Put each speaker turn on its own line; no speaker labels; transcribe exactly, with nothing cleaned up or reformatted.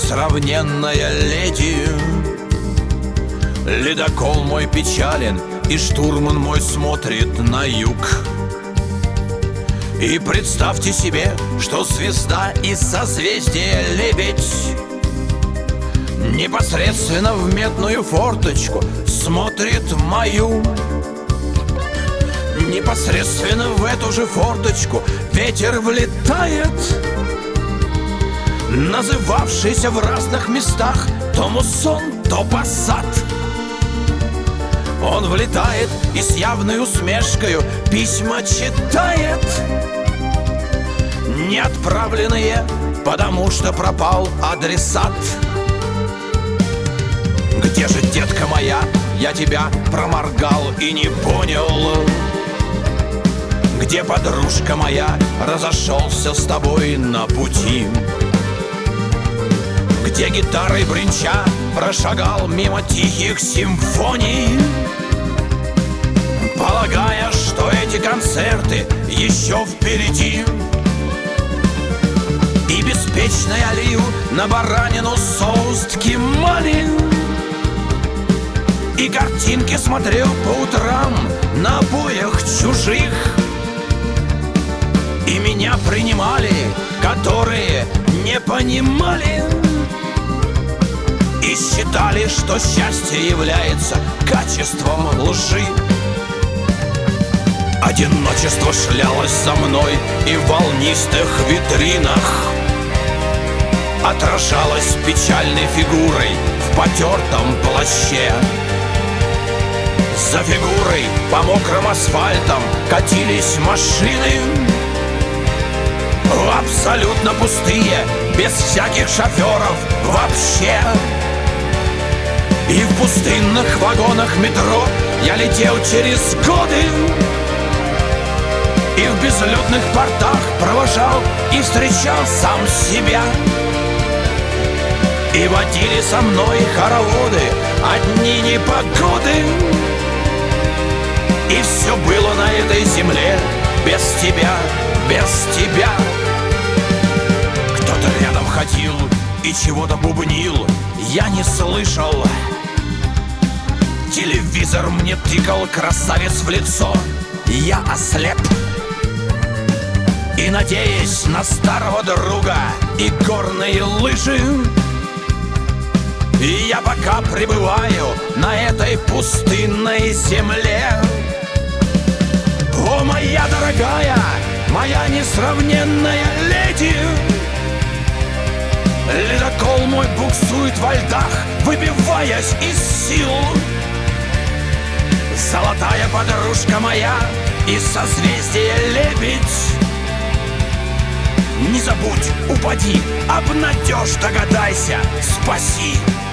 несравненная леди. Ледокол мой печален, и штурман мой смотрит на юг. И представьте себе, что звезда из созвездия Лебедь непосредственно в медную форточку смотрит мою. Непосредственно в эту же форточку ветер влетает, называвшийся в разных местах то муссон, то пассат. Он влетает и с явной усмешкою письма читает, не отправленные, потому что пропал адресат. Где же, детка моя, я тебя проморгал и не понял? Где, подружка моя, разошелся с тобой на пути? Где гитарой бренча прошагал мимо тихих симфоний, полагая, что эти концерты еще впереди? И беспечно я лью на баранину соус ткемали, и картинки смотрел по утрам на обоях чужих. И меня принимали, которые не понимали и считали, что счастье является качеством лжи. Одиночество шлялось за мной и в волнистых витринах отражалось печальной фигурой в потертом плаще. За фигурой по мокрым асфальтам катились машины, абсолютно пустые, без всяких шоферов вообще. И в пустынных вагонах метро я летел через годы, и в безлюдных портах провожал и встречал сам себя. И водили со мной хороводы одни непогоды, и все было на этой земле без тебя, без тебя. Кто-то рядом ходил и чего-то бубнил, я не слышал. Телевизор мне тыкал красавец в лицо, я ослеп. И надеясь на старого друга и горные лыжи, я пока пребываю на этой пустынной земле. О, моя дорогая, моя несравненная леди, ледокол мой буксует во льдах, выбиваясь из сил. Золотая подружка моя из созвездия Лебедь, не забудь, упади, обнадежь, догадайся, спаси.